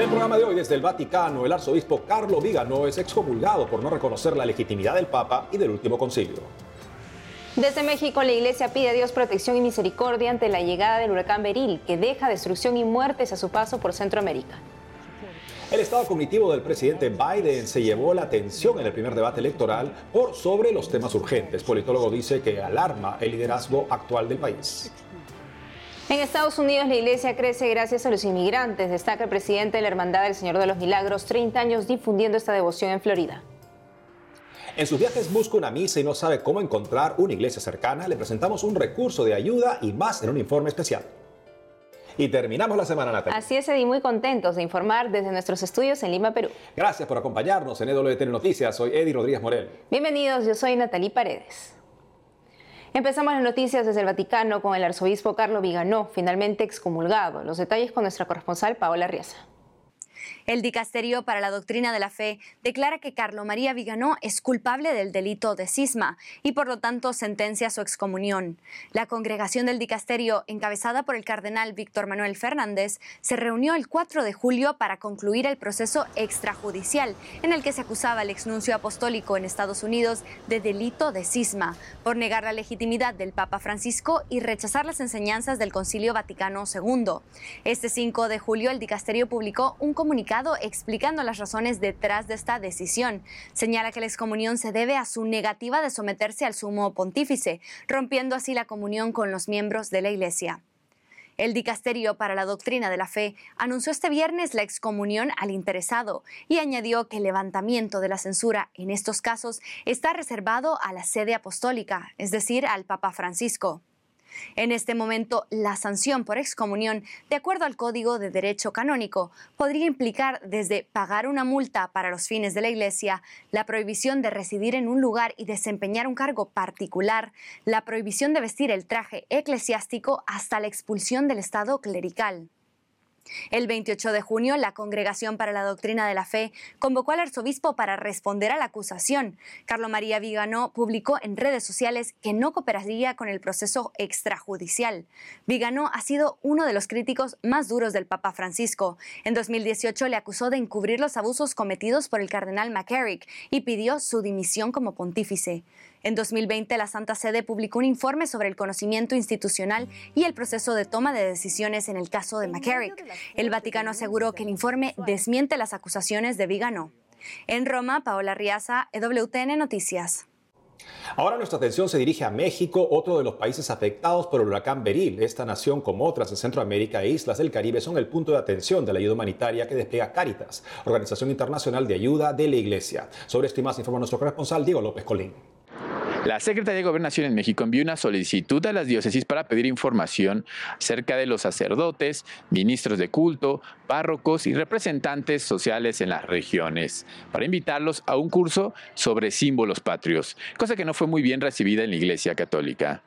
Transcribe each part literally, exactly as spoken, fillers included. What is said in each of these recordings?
el programa de hoy, desde el Vaticano, el arzobispo Carlo Vigano es excomulgado por no reconocer la legitimidad del Papa y del último concilio. Desde México, la Iglesia pide a Dios protección y misericordia ante la llegada del huracán Beryl, que deja destrucción y muertes a su paso por Centroamérica. El estado cognitivo del presidente Biden se llevó la atención en el primer debate electoral por sobre los temas urgentes. Politólogo dice que alarma el liderazgo actual del país. En Estados Unidos, la iglesia crece gracias a los inmigrantes, destaca el presidente de la Hermandad del Señor de los Milagros, treinta años difundiendo esta devoción en Florida. En sus viajes busca una misa y no sabe cómo encontrar una iglesia cercana. Le presentamos un recurso de ayuda y más en un informe especial. Y terminamos la semana, Natalia. Así es, Eddie, muy contentos de informar desde nuestros estudios en Lima, Perú. Gracias por acompañarnos en E W T N Noticias. Soy Eddie Rodríguez Morel. Bienvenidos, yo soy Natalie Paredes. Empezamos las noticias desde el Vaticano con el arzobispo Carlo Vigano, finalmente excomulgado. Los detalles con nuestra corresponsal Paola Riaza. El Dicasterio para la Doctrina de la Fe declara que Carlo María Vigano es culpable del delito de cisma y por lo tanto sentencia su excomunión. La congregación del Dicasterio, encabezada por el cardenal Víctor Manuel Fernández, se reunió el cuatro de julio para concluir el proceso extrajudicial en el que se acusaba al exnuncio apostólico en Estados Unidos de delito de cisma por negar la legitimidad del Papa Francisco y rechazar las enseñanzas del Concilio Vaticano segundo. Este cinco de julio el Dicasterio publicó un comunicado explicando las razones detrás de esta decisión. Señala que la excomunión se debe a su negativa de someterse al sumo pontífice, rompiendo así la comunión con los miembros de la Iglesia. El Dicasterio para la Doctrina de la Fe anunció este viernes la excomunión al interesado y añadió que el levantamiento de la censura en estos casos está reservado a la sede apostólica, es decir, al Papa Francisco. En este momento, la sanción por excomunión, de acuerdo al Código de Derecho Canónico, podría implicar desde pagar una multa para los fines de la Iglesia, la prohibición de residir en un lugar y desempeñar un cargo particular, la prohibición de vestir el traje eclesiástico hasta la expulsión del estado clerical. El veintiocho de junio, la Congregación para la Doctrina de la Fe convocó al arzobispo para responder a la acusación. Carlo María Vigano publicó en redes sociales que no cooperaría con el proceso extrajudicial. Vigano ha sido uno de los críticos más duros del Papa Francisco. En dos mil dieciocho le acusó de encubrir los abusos cometidos por el cardenal McCarrick y pidió su dimisión como pontífice. En dos mil veinte, la Santa Sede publicó un informe sobre el conocimiento institucional y el proceso de toma de decisiones en el caso de McCarrick. El Vaticano aseguró que el informe desmiente las acusaciones de Vigano. En Roma, Paola Riaza, E W T N Noticias. Ahora nuestra atención se dirige a México, otro de los países afectados por el huracán Beryl. Esta nación, como otras en Centroamérica e islas del Caribe, son el punto de atención de la ayuda humanitaria que despliega Cáritas, Organización Internacional de Ayuda de la Iglesia. Sobre esto y más informa nuestro corresponsal Diego López Colín. La Secretaría de Gobernación en México envió una solicitud a las diócesis para pedir información acerca de los sacerdotes, ministros de culto, párrocos y representantes sociales en las regiones, para invitarlos a un curso sobre símbolos patrios, cosa que no fue muy bien recibida en la Iglesia Católica.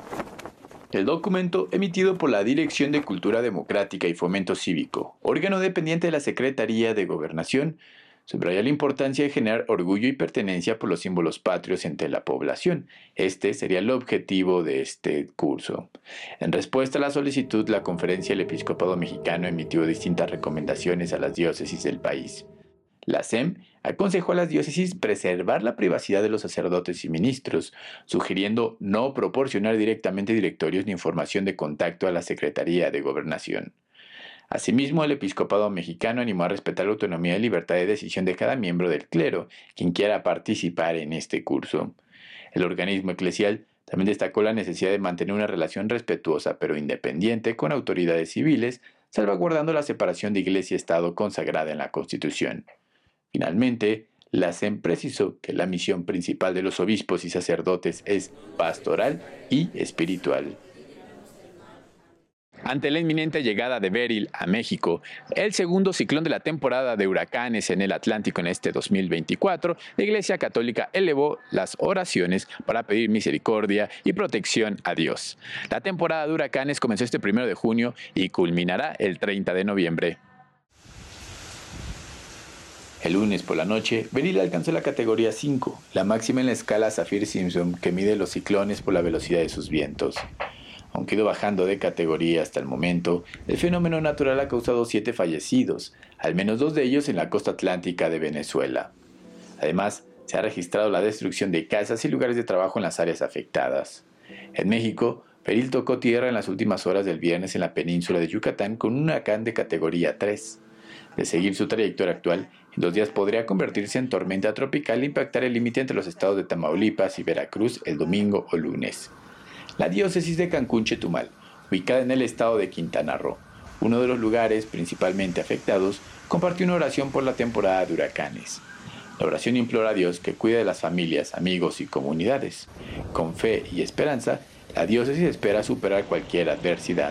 El documento, emitido por la Dirección de Cultura Democrática y Fomento Cívico, órgano dependiente de la Secretaría de Gobernación, subraya la importancia de generar orgullo y pertenencia por los símbolos patrios entre la población. Este sería el objetivo de este curso. En respuesta a la solicitud, la Conferencia del Episcopado Mexicano emitió distintas recomendaciones a las diócesis del país. La S E M aconsejó a las diócesis preservar la privacidad de los sacerdotes y ministros, sugiriendo no proporcionar directamente directorios ni información de contacto a la Secretaría de Gobernación. Asimismo, el episcopado mexicano animó a respetar la autonomía y libertad de decisión de cada miembro del clero, quien quiera participar en este curso. El organismo eclesial también destacó la necesidad de mantener una relación respetuosa pero independiente con autoridades civiles, salvaguardando la separación de Iglesia y Estado consagrada en la Constitución. Finalmente, la S E M precisó que la misión principal de los obispos y sacerdotes es pastoral y espiritual. Ante la inminente llegada de Beryl a México, el segundo ciclón de la temporada de huracanes en el Atlántico en este dos mil veinticuatro, la Iglesia Católica elevó las oraciones para pedir misericordia y protección a Dios. La temporada de huracanes comenzó este primero de junio y culminará el treinta de noviembre. El lunes por la noche, Beryl alcanzó la categoría cinco, la máxima en la escala Saffir-Simpson que mide los ciclones por la velocidad de sus vientos. Aunque ha ido bajando de categoría hasta el momento, el fenómeno natural ha causado siete fallecidos, al menos dos de ellos en la costa atlántica de Venezuela. Además, se ha registrado la destrucción de casas y lugares de trabajo en las áreas afectadas. En México, Beryl tocó tierra en las últimas horas del viernes en la península de Yucatán con un huracán de categoría tres. De seguir su trayectoria actual, en dos días podría convertirse en tormenta tropical e impactar el límite entre los estados de Tamaulipas y Veracruz el domingo o lunes. La diócesis de Cancún-Chetumal, ubicada en el estado de Quintana Roo, uno de los lugares principalmente afectados, compartió una oración por la temporada de huracanes. La oración implora a Dios que cuide de las familias, amigos y comunidades. Con fe y esperanza, la diócesis espera superar cualquier adversidad.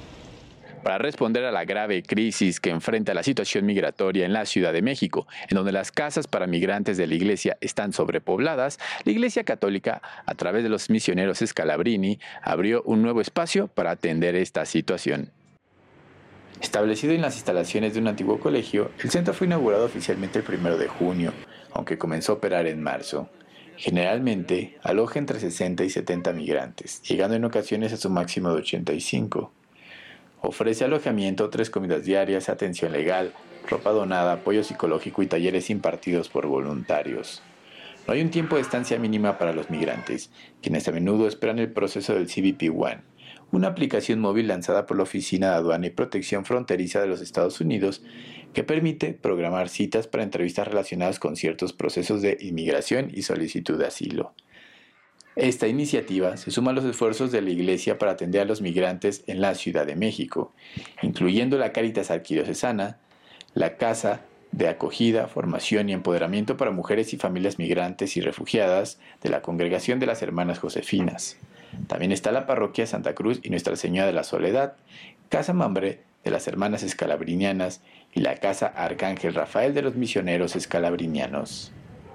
Para responder a la grave crisis que enfrenta la situación migratoria en la Ciudad de México, en donde las casas para migrantes de la iglesia están sobrepobladas, la Iglesia Católica, a través de los misioneros Scalabrini, abrió un nuevo espacio para atender esta situación. Establecido en las instalaciones de un antiguo colegio, el centro fue inaugurado oficialmente el primero de junio, aunque comenzó a operar en marzo. Generalmente, aloja entre sesenta y setenta migrantes, llegando en ocasiones a su máximo de ochenta y cinco. Ofrece alojamiento, tres comidas diarias, atención legal, ropa donada, apoyo psicológico y talleres impartidos por voluntarios. No hay un tiempo de estancia mínima para los migrantes, quienes a menudo esperan el proceso del C B P One, una aplicación móvil lanzada por la Oficina de Aduana y Protección Fronteriza de los Estados Unidos que permite programar citas para entrevistas relacionadas con ciertos procesos de inmigración y solicitud de asilo. Esta iniciativa se suma a los esfuerzos de la Iglesia para atender a los migrantes en la Ciudad de México, incluyendo la Cáritas Arquidiocesana, la Casa de Acogida, Formación y Empoderamiento para Mujeres y Familias Migrantes y Refugiadas de la Congregación de las Hermanas Josefinas. También está la Parroquia Santa Cruz y Nuestra Señora de la Soledad, Casa Mambré de las Hermanas Escalabrinianas y la Casa Arcángel Rafael de los Misioneros Escalabrinianos.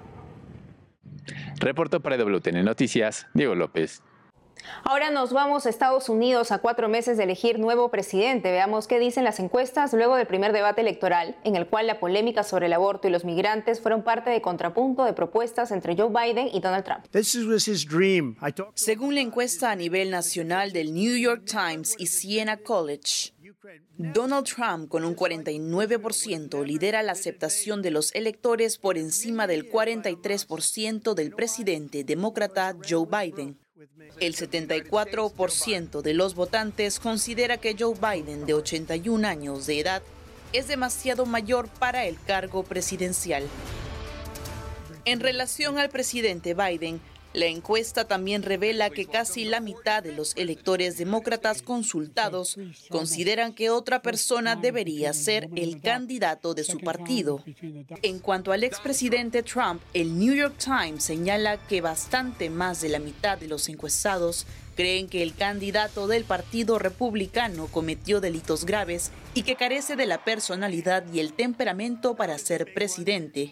Reportó para W T N Noticias, Diego López. Ahora nos vamos a Estados Unidos a cuatro meses de elegir nuevo presidente. Veamos qué dicen las encuestas luego del primer debate electoral, en el cual la polémica sobre el aborto y los migrantes fueron parte de contrapunto de propuestas entre Joe Biden y Donald Trump. Según la encuesta a nivel nacional del New York Times y Siena College, Donald Trump, con un cuarenta y nueve por ciento, lidera la aceptación de los electores por encima del cuarenta y tres por ciento del presidente demócrata Joe Biden. El setenta y cuatro por ciento de los votantes considera que Joe Biden, de ochenta y un años de edad, es demasiado mayor para el cargo presidencial. En relación al presidente Biden, la encuesta también revela que casi la mitad de los electores demócratas consultados consideran que otra persona debería ser el candidato de su partido. En cuanto al expresidente Trump, el New York Times señala que bastante más de la mitad de los encuestados creen que el candidato del Partido Republicano cometió delitos graves y que carece de la personalidad y el temperamento para ser presidente.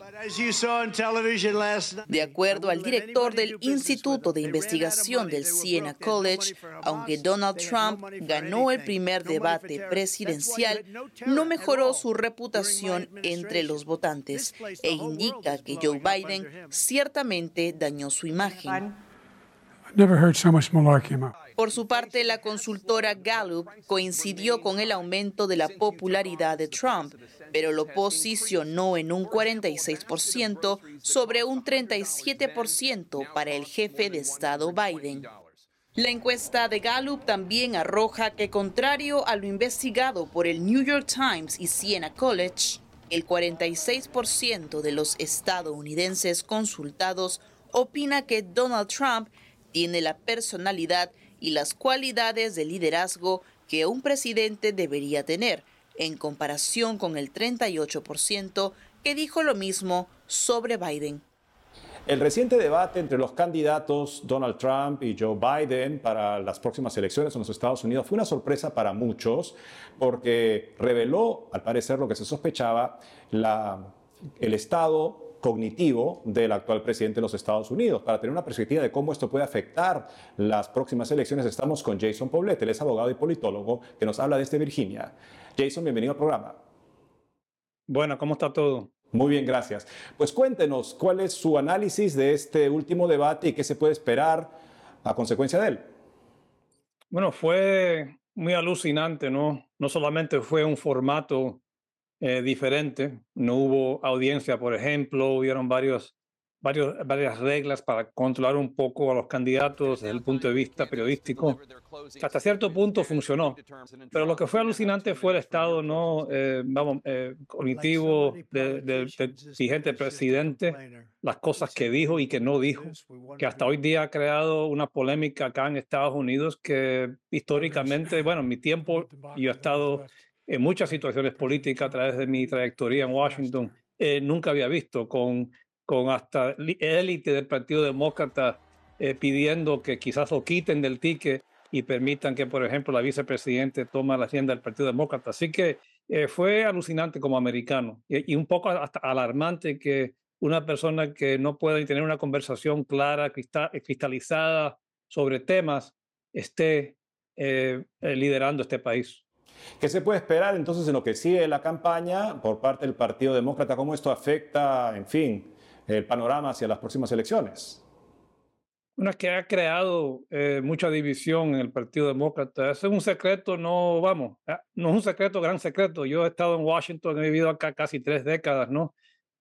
De acuerdo al director del Instituto de Investigación del Siena College, aunque Donald Trump ganó el primer debate presidencial, no mejoró su reputación entre los votantes e indica que Joe Biden ciertamente dañó su imagen. Por su parte, la consultora Gallup coincidió con el aumento de la popularidad de Trump, pero lo posicionó en un cuarenta y seis por ciento sobre un treinta y siete por ciento para el jefe de Estado Biden. La encuesta de Gallup también arroja que, contrario a lo investigado por el New York Times y Siena College, el cuarenta y seis por ciento de los estadounidenses consultados opina que Donald Trump tiene la personalidad y las cualidades de liderazgo que un presidente debería tener, en comparación con el treinta y ocho por ciento que dijo lo mismo sobre Biden. El reciente debate entre los candidatos Donald Trump y Joe Biden para las próximas elecciones en los Estados Unidos fue una sorpresa para muchos porque reveló, al parecer, lo que se sospechaba, la, el estado cognitivo del actual presidente de los Estados Unidos. Para tener una perspectiva de cómo esto puede afectar las próximas elecciones, estamos con Jason Poblete. Él es abogado y politólogo que nos habla desde Virginia. Jason, bienvenido al programa. Bueno, ¿cómo está todo? Muy bien, gracias. Pues cuéntenos, ¿cuál es su análisis de este último debate y qué se puede esperar a consecuencia de él? Bueno, fue muy alucinante, ¿no? No solamente fue un formato eh, diferente, no hubo audiencia, por ejemplo, hubieron varios, varios, varias reglas para controlar un poco a los candidatos desde el punto de vista periodístico. Hasta cierto punto funcionó, pero lo que fue alucinante fue el estado no eh, vamos, eh, cognitivo del de, de vigente presidente, las cosas que dijo y que no dijo, que hasta hoy día ha creado una polémica acá en Estados Unidos que históricamente, bueno, en mi tiempo yo he estado en muchas situaciones políticas a través de mi trayectoria en Washington, eh, nunca había visto con, con hasta élite del Partido Demócrata eh, pidiendo que quizás lo quiten del ticket y permitan que, por ejemplo, la vicepresidente tome la rienda del Partido Demócrata. Así que eh, fue alucinante como americano y, y un poco hasta alarmante que una persona que no puede tener una conversación clara, cristal, cristalizada sobre temas, esté eh, eh, liderando este país. ¿Qué se puede esperar entonces en lo que sigue la campaña por parte del Partido Demócrata? ¿Cómo esto afecta, en fin, el panorama hacia las próximas elecciones? Una es que ha creado eh, mucha división en el Partido Demócrata. Eso es un secreto, no, vamos, no es un secreto, gran secreto. Yo he estado en Washington, he vivido acá casi tres décadas, ¿no?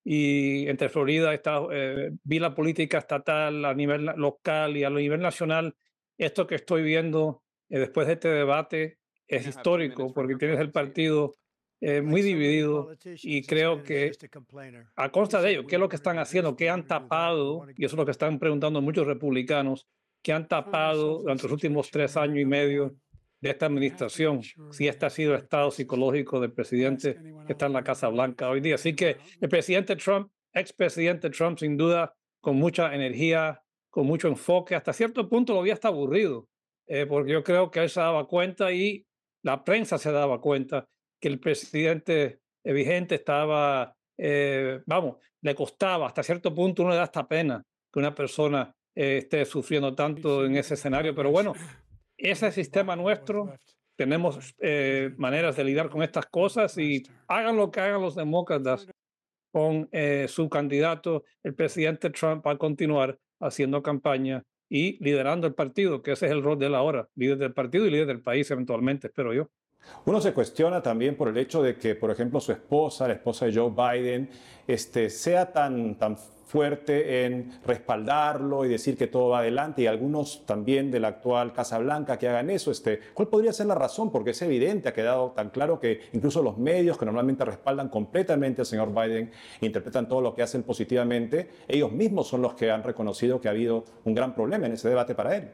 Y entre Florida he estado, eh, vi la política estatal a nivel local y a nivel nacional. Esto que estoy viendo eh, después de este debate es histórico porque tienes el partido eh, muy dividido y creo que a consta de ello, ¿qué es lo que están haciendo? ¿Qué han tapado? Y eso es lo que están preguntando muchos republicanos, ¿qué han tapado durante los últimos tres años y medio de esta administración? Si este ha sido el estado psicológico del presidente que está en la Casa Blanca hoy día. Así que el presidente Trump, expresidente Trump, sin duda, con mucha energía, con mucho enfoque, hasta cierto punto lo había hasta aburrido, eh, porque yo creo que él se daba cuenta y la prensa se daba cuenta que el presidente vigente estaba, eh, vamos, le costaba, hasta cierto punto uno le da hasta pena que una persona eh, esté sufriendo tanto en ese escenario, pero bueno, ese sistema nuestro, tenemos eh, maneras de lidiar con estas cosas y hagan lo que hagan los demócratas con eh, su candidato, el presidente Trump va a continuar haciendo campaña y liderando el partido, que ese es el rol de él ahora, líder del partido y líder del país eventualmente, espero yo. Uno se cuestiona también por el hecho de que, por ejemplo, su esposa, la esposa de Joe Biden, este, sea tan, tan fuerte en respaldarlo y decir que todo va adelante, y algunos también de la actual Casa Blanca que hagan eso. Este, ¿cuál podría ser la razón? Porque es evidente, ha quedado tan claro que incluso los medios que normalmente respaldan completamente al señor Biden, interpretan todo lo que hacen positivamente, ellos mismos son los que han reconocido que ha habido un gran problema en ese debate para él.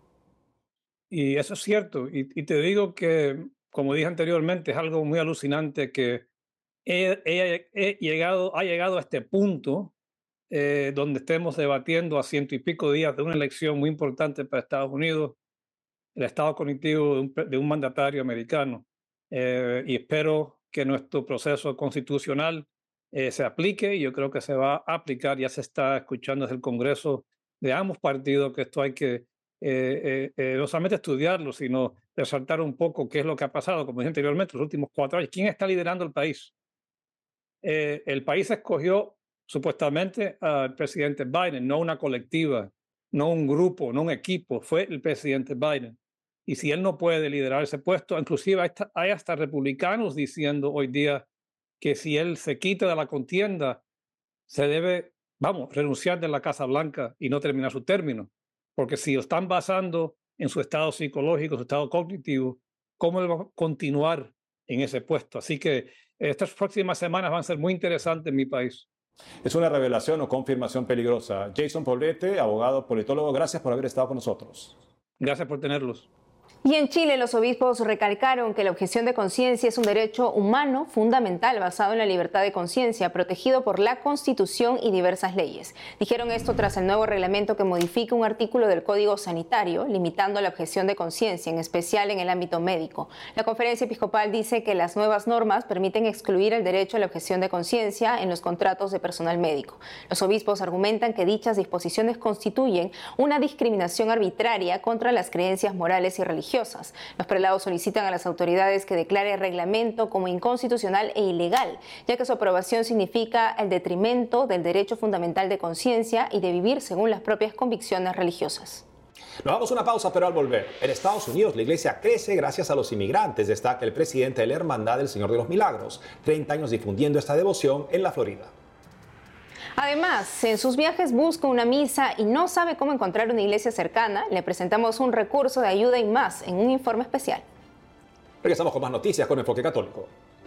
Y eso es cierto, y, y te digo que, como dije anteriormente, es algo muy alucinante que he, he, he llegado, ha llegado a este punto eh, donde estemos debatiendo a ciento y pico días de una elección muy importante para Estados Unidos, el estado cognitivo de un, de un mandatario americano. Eh, y espero que nuestro proceso constitucional eh, se aplique, y yo creo que se va a aplicar. Ya se está escuchando desde el Congreso de ambos partidos que esto hay que Eh, eh, eh, no solamente estudiarlo, sino resaltar un poco qué es lo que ha pasado, como dije anteriormente, los últimos cuatro años. ¿Quién está liderando el país? Eh, el país escogió supuestamente al presidente Biden, no una colectiva, no un grupo, no un equipo, fue el presidente Biden. Y si él no puede liderar ese puesto, inclusive hay hasta, hay hasta republicanos diciendo hoy día que si él se quita de la contienda, se debe, vamos, renunciar de la Casa Blanca y no terminar su término. Porque si lo están basando en su estado psicológico, su estado cognitivo, ¿cómo él va a continuar en ese puesto? Así que estas próximas semanas van a ser muy interesantes en mi país. Es una revelación o confirmación peligrosa. Jason Poblete, abogado, politólogo, gracias por haber estado con nosotros. Gracias por tenerlos. Y en Chile, los obispos recalcaron que la objeción de conciencia es un derecho humano fundamental basado en la libertad de conciencia, protegido por la Constitución y diversas leyes. Dijeron esto tras el nuevo reglamento que modifica un artículo del Código Sanitario, limitando la objeción de conciencia, en especial en el ámbito médico. La Conferencia Episcopal dice que las nuevas normas permiten excluir el derecho a la objeción de conciencia en los contratos de personal médico. Los obispos argumentan que dichas disposiciones constituyen una discriminación arbitraria contra las creencias morales y religiosas. Los prelados solicitan a las autoridades que declare el reglamento como inconstitucional e ilegal, ya que su aprobación significa el detrimento del derecho fundamental de conciencia y de vivir según las propias convicciones religiosas. Nos vamos a una pausa, pero al volver, en Estados Unidos la iglesia crece gracias a los inmigrantes, destaca el presidente de la Hermandad del Señor de los Milagros. treinta años difundiendo esta devoción en la Florida. Además, en sus viajes busca una misa y no sabe cómo encontrar una iglesia cercana. Le presentamos un recurso de ayuda y más en un informe especial. Regresamos con más noticias con Enfoque Católico.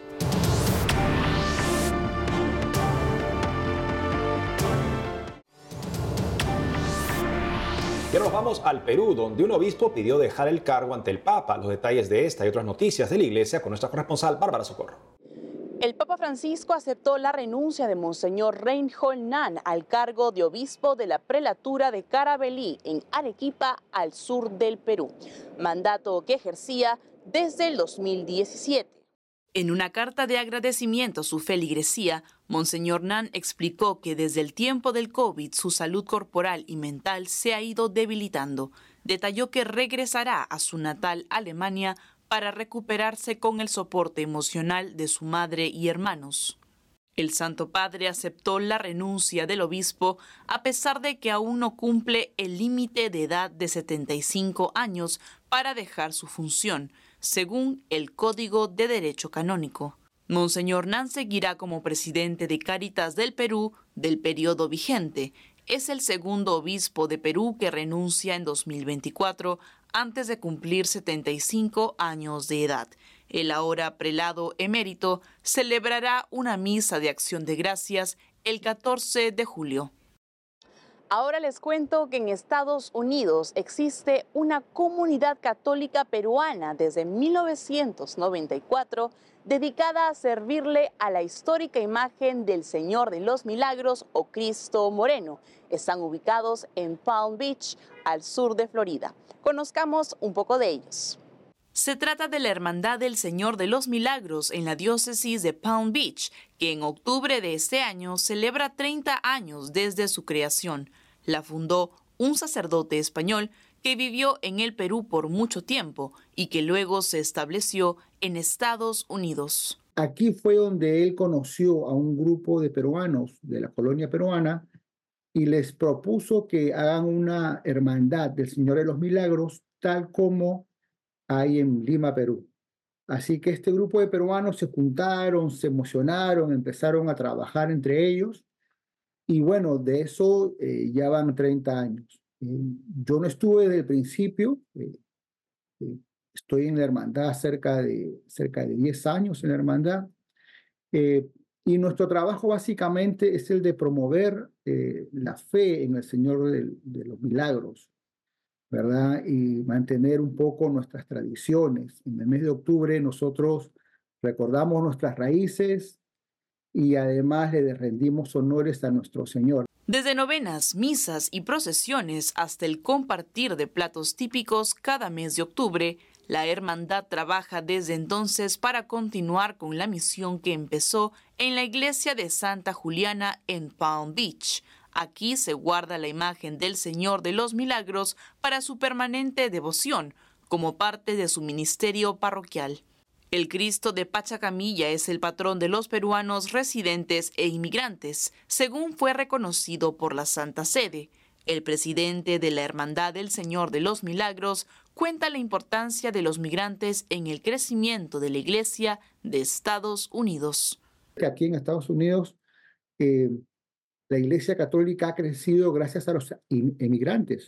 Y ahora nos vamos al Perú, donde un obispo pidió dejar el cargo ante el Papa. Los detalles de esta y otras noticias de la iglesia con nuestra corresponsal Bárbara Socorro. El Papa Francisco aceptó la renuncia de Monseñor Reinhold Nan al cargo de obispo de la prelatura de Carabalí, en Arequipa, al sur del Perú, mandato que ejercía desde el dos mil diecisiete. En una carta de agradecimiento a su feligresía, Monseñor Nan explicó que desde el tiempo del COVID su salud corporal y mental se ha ido debilitando. Detalló que regresará a su natal Alemania para recuperarse con el soporte emocional de su madre y hermanos. El Santo Padre aceptó la renuncia del obispo a pesar de que aún no cumple el límite de edad de setenta y cinco años para dejar su función, según el Código de Derecho Canónico. Monseñor Nan seguirá como presidente de Cáritas del Perú del periodo vigente. Es el segundo obispo de Perú que renuncia en dos mil veinticuatro antes de cumplir setenta y cinco años de edad. El ahora prelado emérito celebrará una misa de acción de gracias el catorce de julio. Ahora les cuento que en Estados Unidos existe una comunidad católica peruana desde mil novecientos noventa y cuatro dedicada a servirle a la histórica imagen del Señor de los Milagros o Cristo Moreno. Están ubicados en Palm Beach, al sur de Florida. Conozcamos un poco de ellos. Se trata de la Hermandad del Señor de los Milagros en la diócesis de Palm Beach, que en octubre de este año celebra treinta años desde su creación. La fundó un sacerdote español que vivió en el Perú por mucho tiempo y que luego se estableció en Estados Unidos. Aquí fue donde él conoció a un grupo de peruanos de la colonia peruana y les propuso que hagan una hermandad del Señor de los Milagros tal como hay en Lima, Perú. Así que este grupo de peruanos se juntaron, se emocionaron, empezaron a trabajar entre ellos y bueno, de eso eh, ya van treinta años. Eh, yo no estuve desde el principio, eh, eh, estoy en la hermandad cerca de, cerca de diez años en la hermandad eh, y nuestro trabajo básicamente es el de promover eh, la fe en el Señor de, de los Milagros, ¿verdad? Y mantener un poco nuestras tradiciones. En el mes de octubre nosotros recordamos nuestras raíces y además le rendimos honores a nuestro Señor. Desde novenas, misas y procesiones hasta el compartir de platos típicos cada mes de octubre, la hermandad trabaja desde entonces para continuar con la misión que empezó en la iglesia de Santa Juliana en Palm Beach. Aquí se guarda la imagen del Señor de los Milagros para su permanente devoción, como parte de su ministerio parroquial. El Cristo de Pachacamilla es el patrón de los peruanos residentes e inmigrantes, según fue reconocido por la Santa Sede. El presidente de la Hermandad del Señor de los Milagros cuenta la importancia de los migrantes en el crecimiento de la Iglesia de Estados Unidos. Aquí en Estados Unidos, eh, la Iglesia Católica ha crecido gracias a los inmigrantes.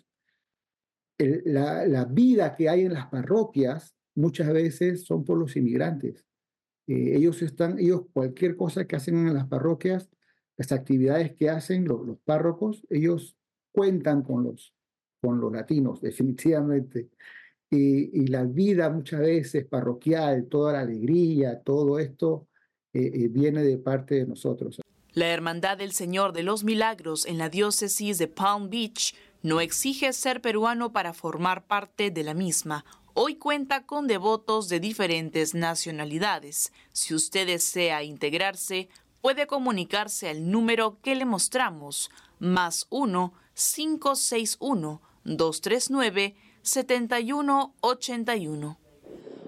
El, la, la vida que hay en las parroquias muchas veces son por los inmigrantes. Eh, ellos están, ellos cualquier cosa que hacen en las parroquias, las actividades que hacen los, los párrocos, ellos cuentan con los, con los latinos, definitivamente. Y, y la vida muchas veces parroquial, toda la alegría, todo esto eh, eh, viene de parte de nosotros. La Hermandad del Señor de los Milagros en la diócesis de Palm Beach no exige ser peruano para formar parte de la misma. Hoy cuenta con devotos de diferentes nacionalidades. Si usted desea integrarse, puede comunicarse al número que le mostramos, más uno cinco seis uno dos tres nueve siete uno ocho uno.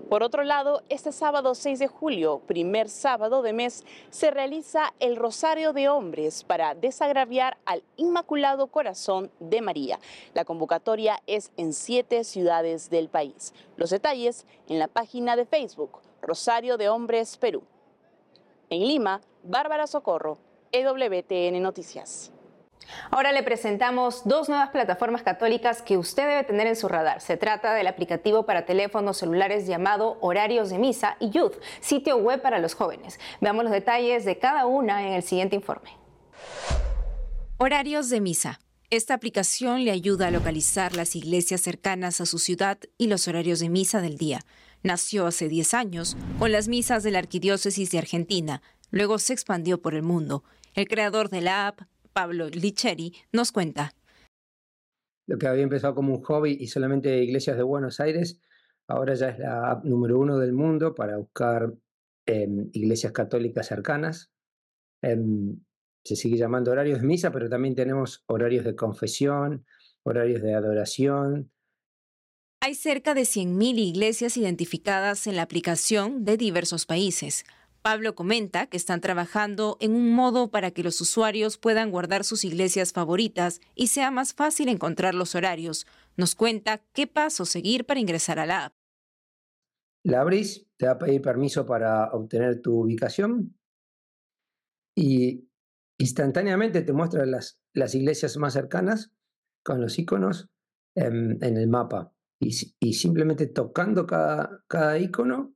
Por otro lado, este sábado seis de julio, primer sábado de mes, se realiza el Rosario de Hombres para desagraviar al Inmaculado Corazón de María. La convocatoria es en siete ciudades del país. Los detalles en la página de Facebook, Rosario de Hombres Perú. En Lima, Bárbara Socorro, E W T N Noticias. Ahora le presentamos dos nuevas plataformas católicas que usted debe tener en su radar. Se trata del aplicativo para teléfonos celulares llamado Horarios de Misa y Youth, sitio web para los jóvenes. Veamos los detalles de cada una en el siguiente informe. Horarios de Misa. Esta aplicación le ayuda a localizar las iglesias cercanas a su ciudad y los horarios de misa del día. Nació hace diez años con las misas de la Arquidiócesis de Argentina. Luego se expandió por el mundo. El creador de la app, Pablo Licheri, nos cuenta. Lo que había empezado como un hobby y solamente iglesias de Buenos Aires, ahora ya es la app número uno del mundo para buscar eh, iglesias católicas cercanas. Eh, se sigue llamando horarios de misa, pero también tenemos horarios de confesión, horarios de adoración. Hay cerca de cien mil iglesias identificadas en la aplicación de diversos países. Pablo comenta que están trabajando en un modo para que los usuarios puedan guardar sus iglesias favoritas y sea más fácil encontrar los horarios. Nos cuenta qué paso seguir para ingresar a la app. La abrís, te va a pedir permiso para obtener tu ubicación y instantáneamente te muestra las, las iglesias más cercanas con los iconos en, en el mapa. Y, y simplemente tocando cada, cada icono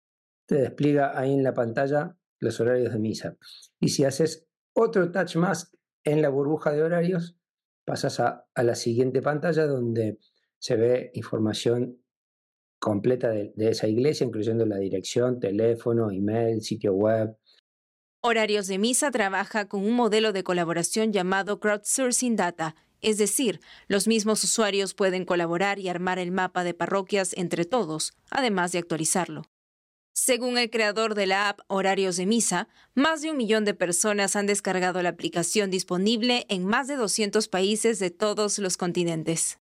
te despliega ahí en la pantalla los horarios de misa. Y si haces otro touch más en la burbuja de horarios, pasas a, a la siguiente pantalla donde se ve información completa de, de esa iglesia, incluyendo la dirección, teléfono, email, sitio web. Horarios de Misa trabaja con un modelo de colaboración llamado Crowdsourcing Data, es decir, los mismos usuarios pueden colaborar y armar el mapa de parroquias entre todos, además de actualizarlo. Según el creador de la app Horarios de Misa, más de un millón de personas han descargado la aplicación disponible en más de doscientos países de todos los continentes.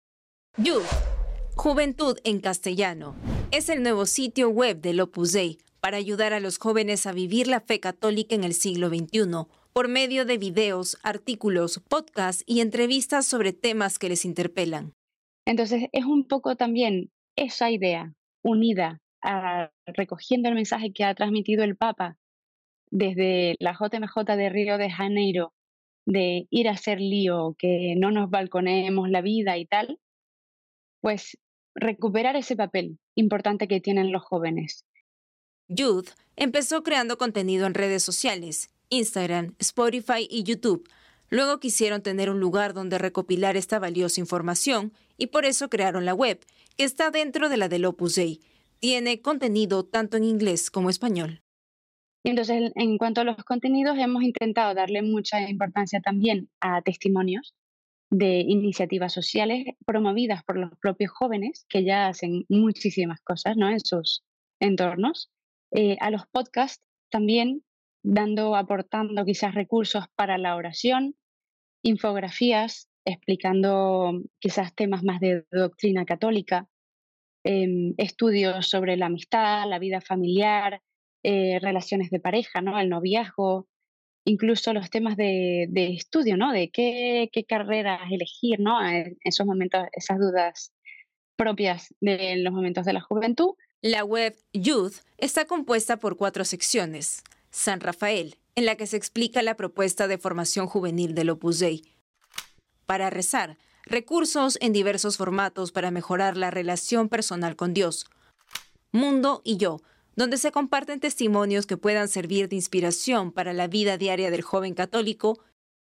Youth, Juventud en castellano, es el nuevo sitio web del Opus Dei para ayudar a los jóvenes a vivir la fe católica en el siglo veintiuno por medio de videos, artículos, podcasts y entrevistas sobre temas que les interpelan. Entonces es un poco también esa idea unida a, recogiendo el mensaje que ha transmitido el Papa desde la J M J de Río de Janeiro, de ir a hacer lío, que no nos balconeemos la vida y tal, pues recuperar ese papel importante que tienen los jóvenes. Youth empezó creando contenido en redes sociales, Instagram, Spotify y YouTube. Luego quisieron tener un lugar donde recopilar esta valiosa información y por eso crearon la web, que está dentro de la del Opus Dei. Tiene contenido tanto en inglés como español. Y entonces, en cuanto a los contenidos, hemos intentado darle mucha importancia también a testimonios de iniciativas sociales promovidas por los propios jóvenes, que ya hacen muchísimas cosas, ¿no?, en sus entornos. Eh, a los podcasts también, dando, aportando quizás recursos para la oración, infografías, explicando quizás temas más de doctrina católica, eh, estudios sobre la amistad, la vida familiar, eh, relaciones de pareja, ¿no?, el noviazgo, incluso los temas de, de estudio, ¿no?, de qué, qué carreras elegir, ¿no?, en esos momentos, esas dudas propias de los momentos de la juventud. La web Youth está compuesta por cuatro secciones. San Rafael, en la que se explica la propuesta de formación juvenil del Opus Dei. Para rezar, recursos en diversos formatos para mejorar la relación personal con Dios. Mundo y Yo, donde se comparten testimonios que puedan servir de inspiración para la vida diaria del joven católico.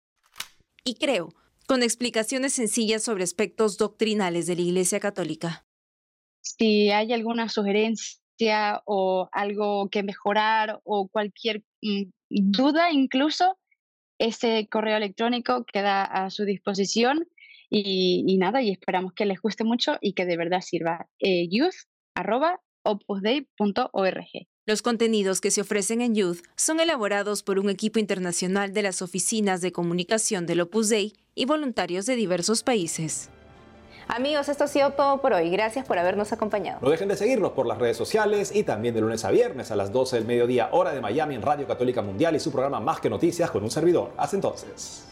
Y Creo, con explicaciones sencillas sobre aspectos doctrinales de la Iglesia Católica. Si hay alguna sugerencia o algo que mejorar o cualquier mm, duda incluso, ese correo electrónico queda a su disposición y, y nada, y esperamos que les guste mucho y que de verdad sirva. Eh, youth arroba opus dei punto org. Los contenidos que se ofrecen en Youth son elaborados por un equipo internacional de las oficinas de comunicación del Opus Dei y voluntarios de diversos países. Amigos, esto ha sido todo por hoy. Gracias por habernos acompañado. No dejen de seguirnos por las redes sociales y también de lunes a viernes a las doce del mediodía, hora de Miami, en Radio Católica Mundial y su programa Más que Noticias con un servidor. Hasta entonces.